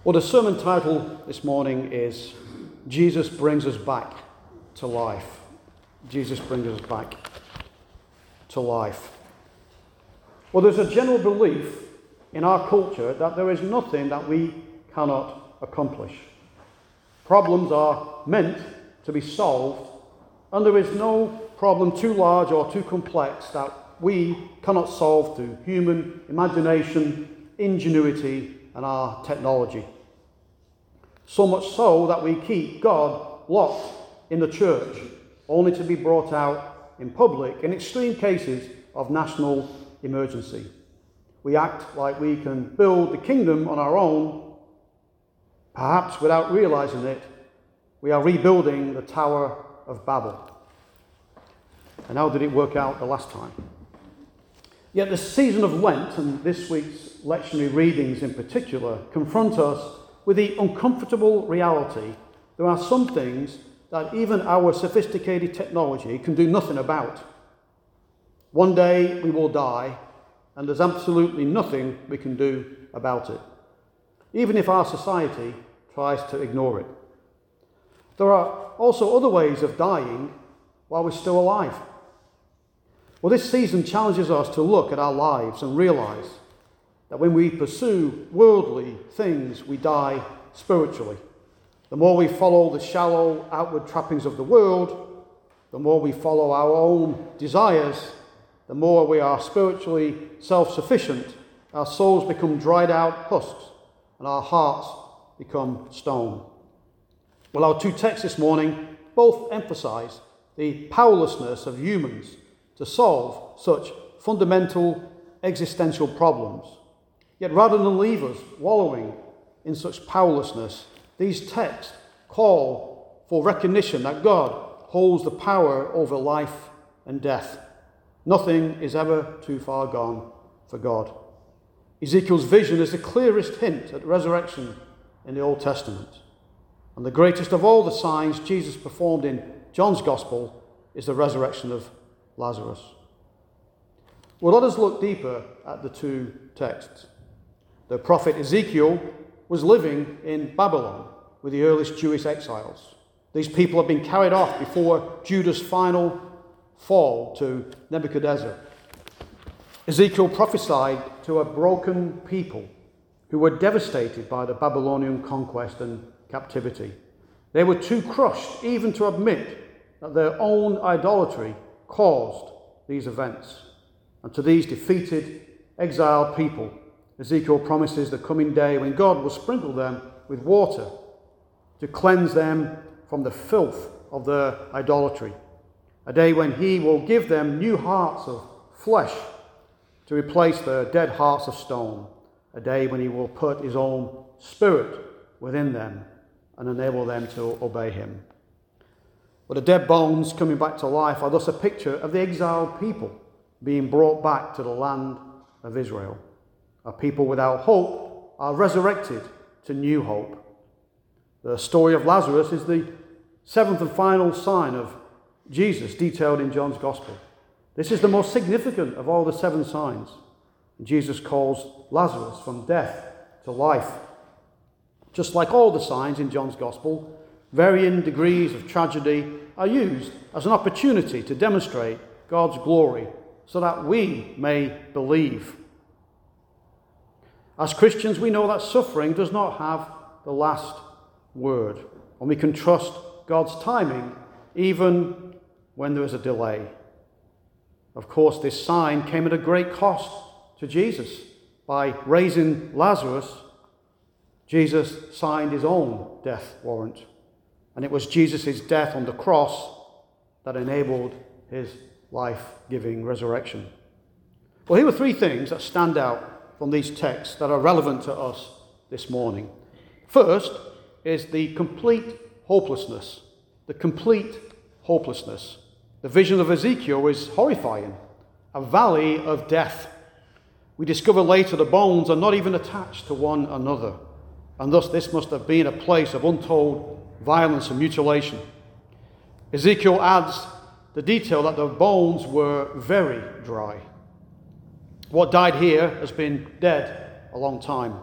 Well, the sermon title this morning is Jesus Brings Us Back to Life. Jesus brings us back to life. Well, there's a general belief in our culture that there is nothing that we cannot accomplish. Problems are meant to be solved, and there is no problem too large or too complex that we cannot solve through human imagination, ingenuity, and our technology. So much so that we keep God locked in the church, only to be brought out in public in extreme cases of national emergency. We act like we can build the kingdom on our own. Perhaps without realizing it, we are rebuilding the Tower of Babel. And how did it work out the last time? Yet the season of Lent, and this week's lectionary readings in particular, confront us with the uncomfortable reality there are some things that even our sophisticated technology can do nothing about. One day we will die, and there's absolutely nothing we can do about it, even if our society tries to ignore it. There are also other ways of dying while we're still alive. Well, this season challenges us to look at our lives and realize that when we pursue worldly things, we die spiritually. The more we follow the shallow outward trappings of the world, the more we follow our own desires, the more we are spiritually self-sufficient, our souls become dried out husks, and our hearts become stone. Well, our two texts this morning both emphasize the powerlessness of humans to solve such fundamental existential problems. Yet rather than leave us wallowing in such powerlessness, these texts call for recognition that God holds the power over life and death. Nothing is ever too far gone for God. Ezekiel's vision is the clearest hint at resurrection in the Old Testament. And the greatest of all the signs Jesus performed in John's Gospel is the resurrection of Lazarus. Well, let us look deeper at the two texts. The prophet Ezekiel was living in Babylon with the earliest Jewish exiles. These people had been carried off before Judah's final fall to Nebuchadnezzar. Ezekiel prophesied to a broken people who were devastated by the Babylonian conquest and captivity. They were too crushed even to admit that their own idolatry caused these events. And to these defeated, exiled people, Ezekiel promises the coming day when God will sprinkle them with water to cleanse them from the filth of their idolatry. A day when he will give them new hearts of flesh to replace their dead hearts of stone. A day when he will put his own spirit within them and enable them to obey him. But the dead bones coming back to life are thus a picture of the exiled people being brought back to the land of Israel. A people without hope are resurrected to new hope. The story of Lazarus is the seventh and final sign of Jesus detailed in John's Gospel. This is the most significant of all the seven signs. Jesus calls Lazarus from death to life. Just like all the signs in John's Gospel, varying degrees of tragedy are used as an opportunity to demonstrate God's glory so that we may believe. As Christians, we know that suffering does not have the last word, and we can trust God's timing even when there is a delay. Of course, this sign came at a great cost to Jesus. By raising Lazarus, Jesus signed his own death warrant. And it was Jesus' death on the cross that enabled his life-giving resurrection. Well, here are three things that stand out from these texts that are relevant to us this morning. First is the complete hopelessness. The complete hopelessness. The vision of Ezekiel is horrifying. A valley of death. We discover later the bones are not even attached to one another. And thus this must have been a place of untold violence and mutilation. Ezekiel adds the detail that the bones were very dry. What died here has been dead a long time.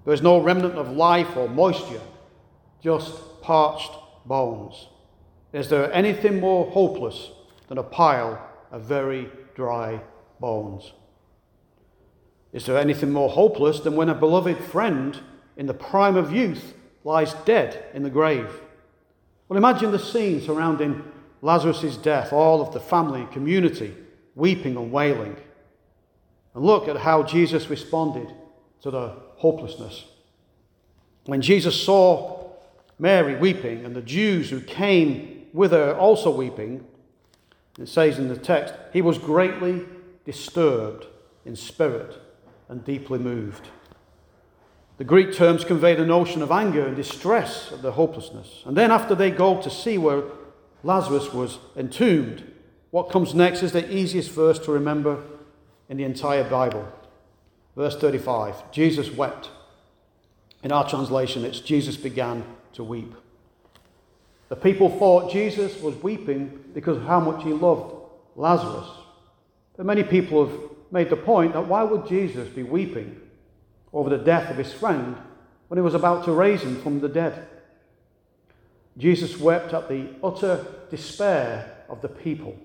There is no remnant of life or moisture, just parched bones. Is there anything more hopeless than a pile of very dry bones? Is there anything more hopeless than when a beloved friend in the prime of youth lies dead in the grave? Well, imagine the scene surrounding Lazarus' death, all of the family and community weeping and wailing. And look at how Jesus responded to the hopelessness. When Jesus saw Mary weeping and the Jews who came with her also weeping, it says in the text, he was greatly disturbed in spirit and deeply moved. The Greek terms convey the notion of anger and distress at the hopelessness. And then after they go to see where Lazarus was entombed, what comes next is the easiest verse to remember in the entire Bible. Verse 35, Jesus wept. In our translation, it's Jesus began to weep. The people thought Jesus was weeping because of how much he loved Lazarus. But many people have made the point that why would Jesus be weeping over the death of his friend when he was about to raise him from the dead? Jesus wept at the utter despair of the people.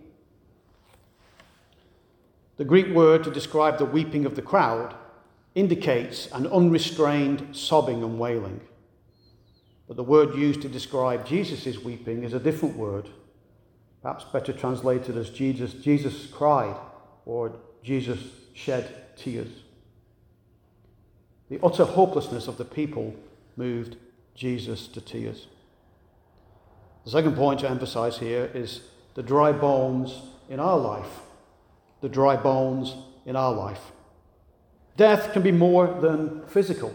The Greek word to describe the weeping of the crowd indicates an unrestrained sobbing and wailing. But the word used to describe Jesus' weeping is a different word, perhaps better translated as Jesus cried or Jesus shed tears. The utter hopelessness of the people moved Jesus to tears. The second point to emphasize here is the dry bones in our life. The dry bones in our life. Death can be more than physical.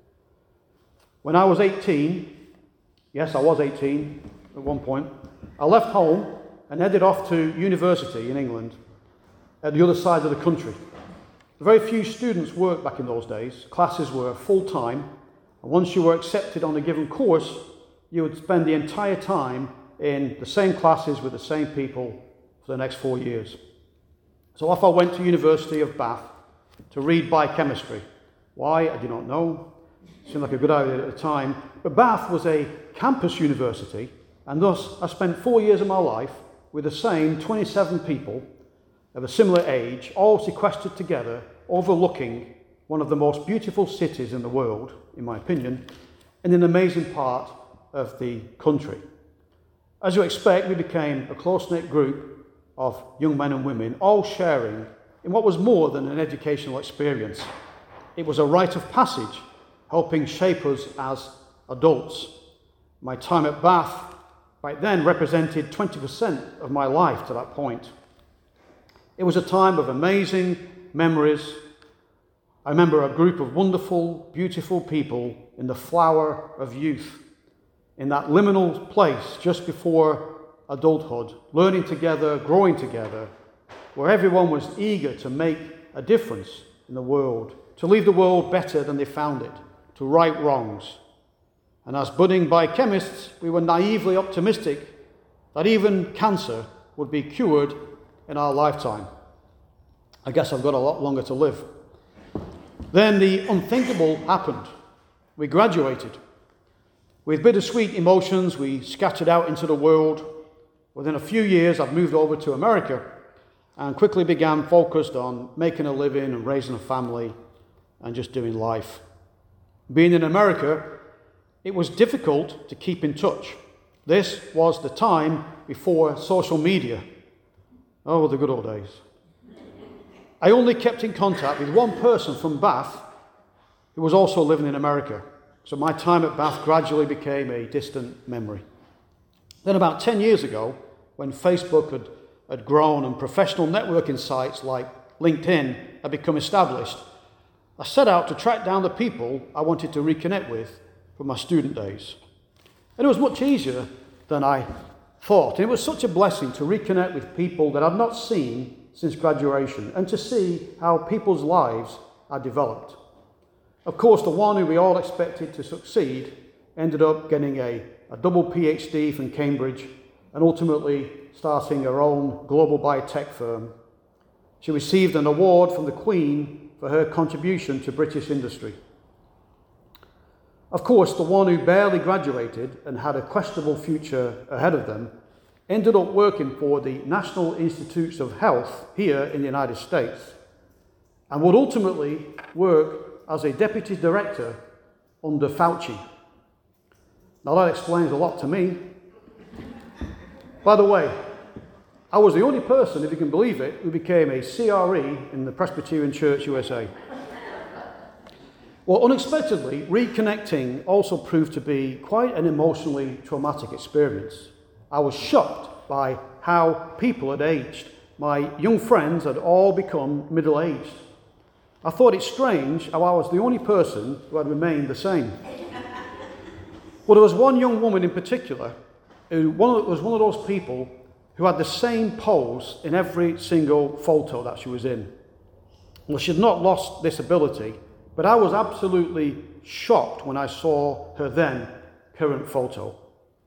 When I was 18, yes, I was 18 at one point, I left home and headed off to university in England at the other side of the country. Very few students worked back in those days. Classes were full-time, and once you were accepted on a given course, you would spend the entire time in the same classes with the same people for the next 4 years. So off I went to University of Bath to read biochemistry. Why? I do not know. It seemed like a good idea at the time. But Bath was a campus university, and thus I spent 4 years of my life with the same 27 people of a similar age, all sequestered together, overlooking one of the most beautiful cities in the world, in my opinion, in an amazing part of the country. As you expect, we became a close-knit group of young men and women, all sharing in what was more than an educational experience. It was a rite of passage, helping shape us as adults. My time at Bath, back then, represented 20% of my life to that point. It was a time of amazing memories. I remember a group of wonderful, beautiful people in the flower of youth, in that liminal place just before adulthood, learning together, growing together, where everyone was eager to make a difference in the world, to leave the world better than they found it, to right wrongs. And as budding biochemists, we were naively optimistic that even cancer would be cured in our lifetime. I guess I've got a lot longer to live. Then the unthinkable happened. We graduated. With bittersweet emotions, we scattered out into the world. Within a few years, I'd moved over to America and quickly began focused on making a living and raising a family and just doing life. Being in America, it was difficult to keep in touch. This was the time before social media. Oh, the good old days. I only kept in contact with one person from Bath who was also living in America. So my time at Bath gradually became a distant memory. Then about 10 years ago, when Facebook had grown and professional networking sites like LinkedIn had become established, I set out to track down the people I wanted to reconnect with from my student days. And it was much easier than I thought. And it was such a blessing to reconnect with people that I'd not seen since graduation and to see how people's lives are developed. Of course, the one who we all expected to succeed ended up getting a double PhD from Cambridge and ultimately starting her own global biotech firm. She received an award from the Queen for her contribution to British industry. Of course, the one who barely graduated and had a questionable future ahead of them ended up working for the National Institutes of Health here in the United States and would ultimately work as a deputy director under Fauci. Now that explains a lot to me. By the way, I was the only person, if you can believe it, who became a CRE in the Presbyterian Church USA. Well, unexpectedly, reconnecting also proved to be quite an emotionally traumatic experience. I was shocked by how people had aged. My young friends had all become middle-aged. I thought it strange how I was the only person who had remained the same. Well, there was one young woman in particular who was one of those people who had the same pose in every single photo that she was in. Well, she had not lost this ability, but I was absolutely shocked when I saw her then current photo.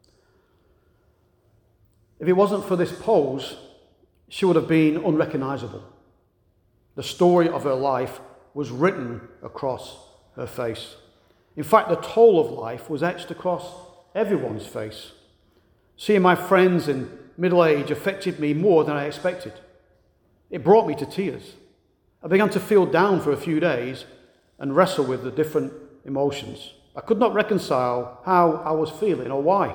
If it wasn't for this pose, she would have been unrecognizable. The story of her life was written across her face. In fact, the toll of life was etched across everyone's face. Seeing my friends in middle age affected me more than I expected. It brought me to tears. I began to feel down for a few days and wrestle with the different emotions. I could not reconcile how I was feeling or why.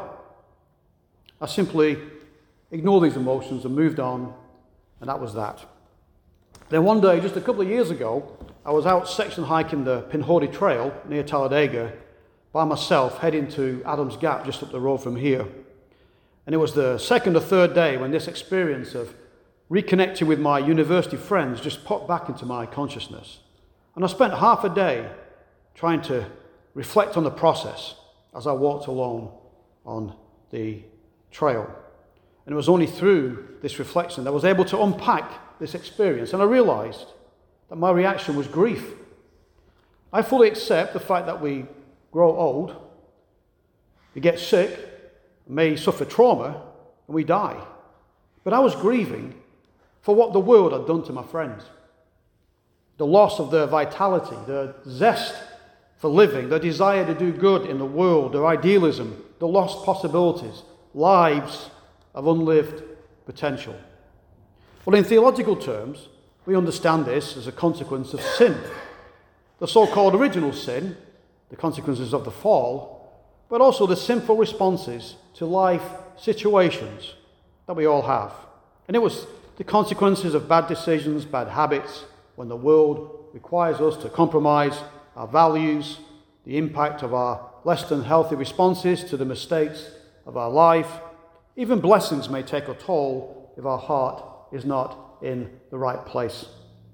I simply ignored these emotions and moved on, and that was that. Then one day, just a couple of years ago, I was out section hiking the Pinhoti Trail near Talladega by myself, heading to Adams Gap just up the road from here. And it was the second or third day when this experience of reconnecting with my university friends just popped back into my consciousness. And I spent half a day trying to reflect on the process as I walked alone on the trail. And it was only through this reflection that I was able to unpack this experience. And I realized that my reaction was grief. I fully accept the fact that we grow old, we get sick, may suffer trauma, and we die. But I was grieving for what the world had done to my friends. The loss of their vitality, their zest for living, their desire to do good in the world, their idealism, the lost possibilities, lives of unlived potential. Well, in theological terms, we understand this as a consequence of sin. The so-called original sin, the consequences of the fall, but also the sinful responses to life situations that we all have. And it was the consequences of bad decisions, bad habits, when the world requires us to compromise our values, the impact of our less than healthy responses to the mistakes of our life. Even blessings may take a toll if our heart is not in the right place.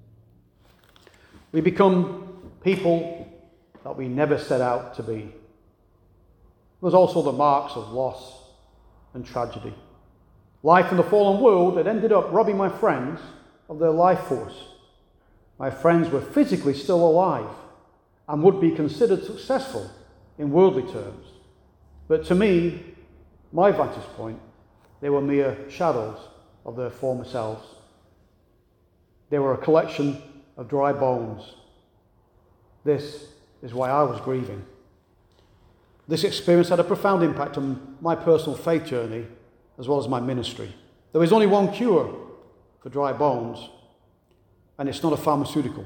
We become people that we never set out to be. There's also the marks of loss and tragedy. Life in the fallen world had ended up robbing my friends of their life force. My friends were physically still alive and would be considered successful in worldly terms. But to me, my vantage point, they were mere shadows of their former selves. They were a collection of dry bones. This is why I was grieving. This experience had a profound impact on my personal faith journey as well as my ministry. There is only one cure for dry bones, and it's not a pharmaceutical.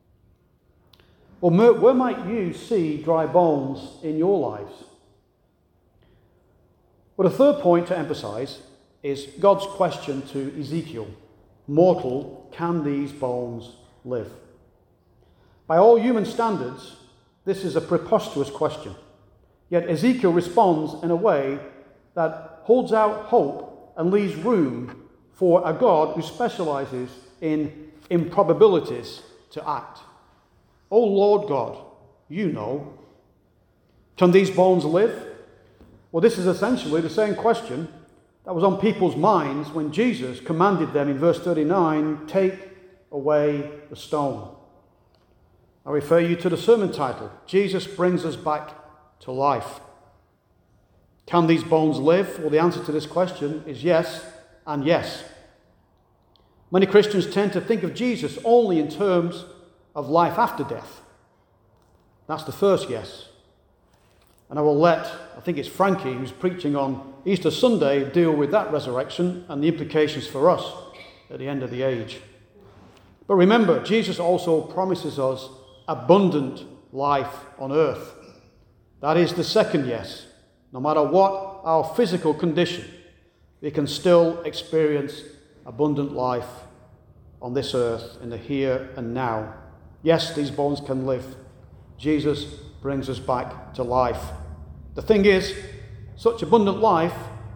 Well, where might you see dry bones in your lives? Well, the third point to emphasize is God's question to Ezekiel. Mortal, can these bones live? By all human standards, this is a preposterous question. Yet Ezekiel responds in a way that holds out hope and leaves room for a God who specializes in improbabilities to act. O Lord God, you know. Can these bones live? Well, this is essentially the same question that was on people's minds when Jesus commanded them in verse 39, take away the stone. I refer you to the sermon title, Jesus Brings Us Back to Life. Can these bones live? Well, the answer to this question is yes and yes. Many Christians tend to think of Jesus only in terms of life after death. That's the first yes. And I will let, I think it's Frankie who's preaching on Easter Sunday, deal with that resurrection and the implications for us at the end of the age. But remember, Jesus also promises us abundant life on earth. That is the second yes. No matter what our physical condition, we can still experience abundant life on this earth in the here and now. Yes, these bones can live. Jesus brings us back to life. The thing is, such abundant life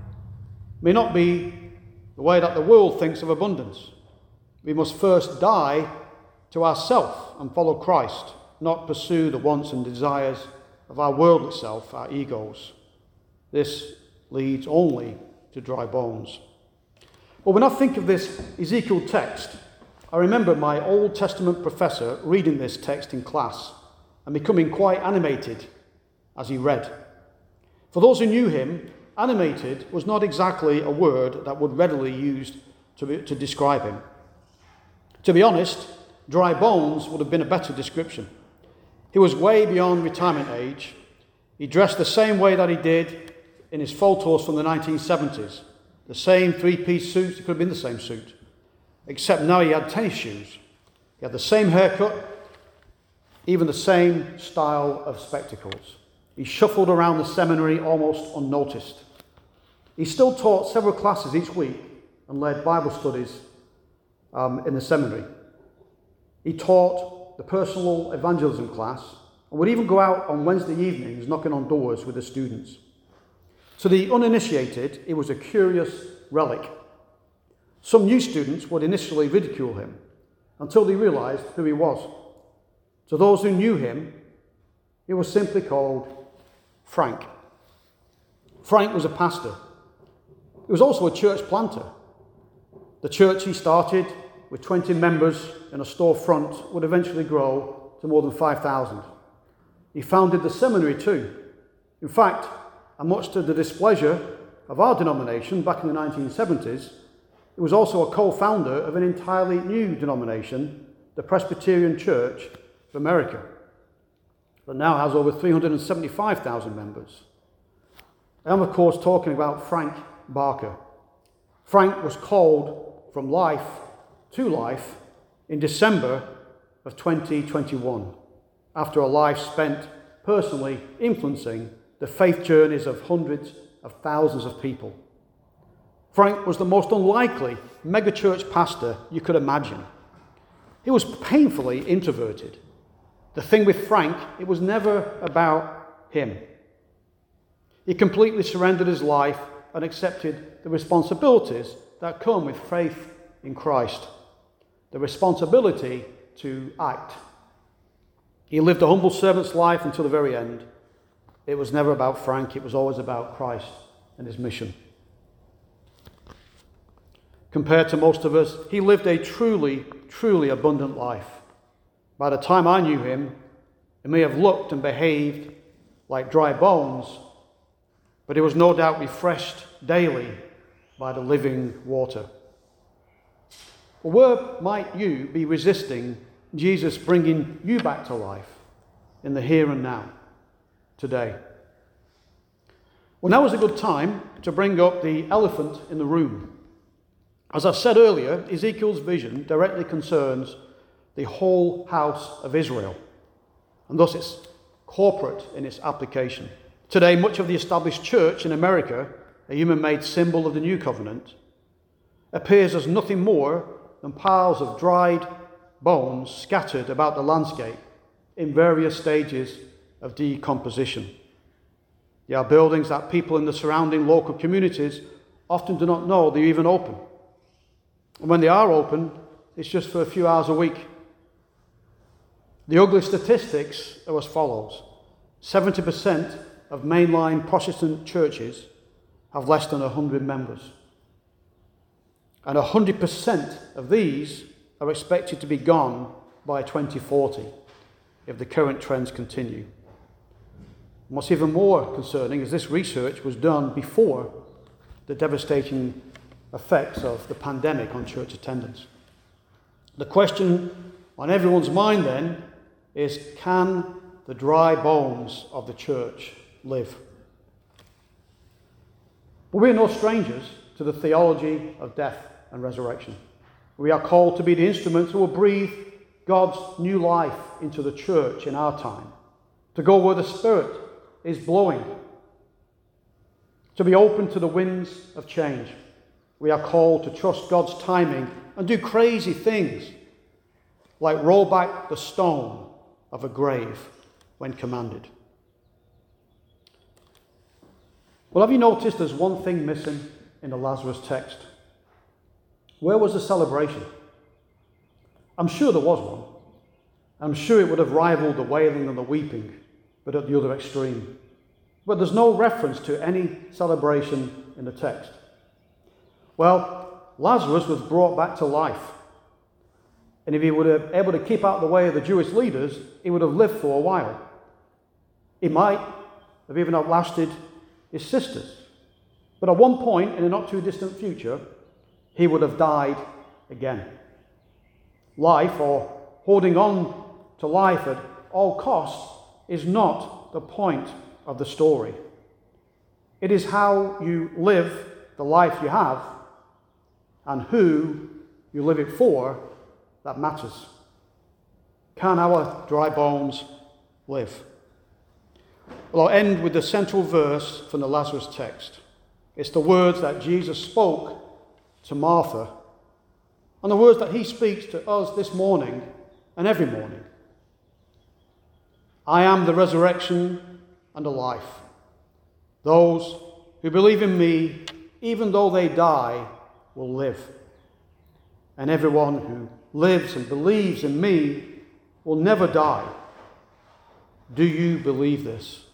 may not be the way that the world thinks of abundance. We must first die to ourself and follow Christ, not pursue the wants and desires of our world itself, our egos. This leads only to dry bones. But when I think of this Ezekiel text, I remember my Old Testament professor reading this text in class and becoming quite animated as he read. For those who knew him, animated was not exactly a word that would readily be used to describe him. To be honest, dry bones would have been a better description. He was way beyond retirement age. He dressed the same way that he did in his photos from the 1970s. The same three-piece suit, it could have been the same suit, except now he had tennis shoes. He had the same haircut, even the same style of spectacles. He shuffled around the seminary almost unnoticed. He still taught several classes each week and led Bible studies in the seminary. He taught the personal evangelism class and would even go out on Wednesday evenings knocking on doors with the students. To the uninitiated, it was a curious relic. Some new students would initially ridicule him until they realized who he was. To those who knew him, he was simply called Frank. Frank was a pastor. He was also a church planter. The church he started with 20 members in a storefront would eventually grow to more than 5,000. He founded the seminary too. In fact, and much to the displeasure of our denomination back in the 1970s, he was also a co-founder of an entirely new denomination, the Presbyterian Church of America, that now has over 375,000 members. I am, of course, talking about Frank Barker. Frank was called from life to life in December of 2021, after a life spent personally influencing the faith journeys of hundreds of thousands of people. Frank was the most unlikely megachurch pastor you could imagine. He was painfully introverted. The thing with Frank, it was never about him. He completely surrendered his life and accepted the responsibilities that come with faith in Christ. The responsibility to act. He lived a humble servant's life until the very end. It was never about Frank, it was always about Christ and his mission. Compared to most of us, he lived a truly, truly abundant life. By the time I knew him, he may have looked and behaved like dry bones, but he was no doubt refreshed daily by the living water. Well, where might you be resisting Jesus bringing you back to life in the here and now, today? Well, now is a good time to bring up the elephant in the room. As I said earlier, Ezekiel's vision directly concerns the whole house of Israel, and thus it's corporate in its application. Today, much of the established church in America, a human-made symbol of the new covenant, appears as nothing more than piles of dried bones scattered about the landscape in various stages of decomposition. They are buildings that people in the surrounding local communities often do not know they're even open. And when they are open, it's just for a few hours a week. The ugly statistics are as follows. 70% of mainline Protestant churches have less than 100 members. And 100% of these are expected to be gone by 2040 if the current trends continue. And what's even more concerning is this research was done before the devastating effects of the pandemic on church attendance. The question on everyone's mind then is, can the dry bones of the church live. But we are no strangers to the theology of death and resurrection. We are called to be the instruments who will breathe God's new life into the church in our time, to go where the Spirit is blowing, to be open to the winds of change. We are called to trust God's timing and do crazy things, like roll back the stone of a grave when commanded. Well, have you noticed there's one thing missing in the Lazarus text? Where was the celebration? I'm sure there was one. I'm sure it would have rivaled the wailing and the weeping, but at the other extreme. But there's no reference to any celebration in the text. Well, Lazarus was brought back to life. And if he were able to keep out of the way of the Jewish leaders, he would have lived for a while. He might have even outlasted his sisters. But at one point, in a not too distant future, he would have died again. Life, or holding on to life at all costs, is not the point of the story. It is how you live the life you have and who you live it for that matters. Can our dry bones live? Well, I'll end with the central verse from the Lazarus text. It's the words that Jesus spoke to Martha, and the words that he speaks to us this morning and every morning. I am the resurrection and the life. Those who believe in me, even though they die, will live. And everyone who lives and believes in me will never die. Do you believe this?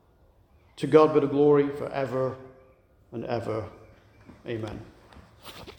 To God be the glory forever and ever. Amen.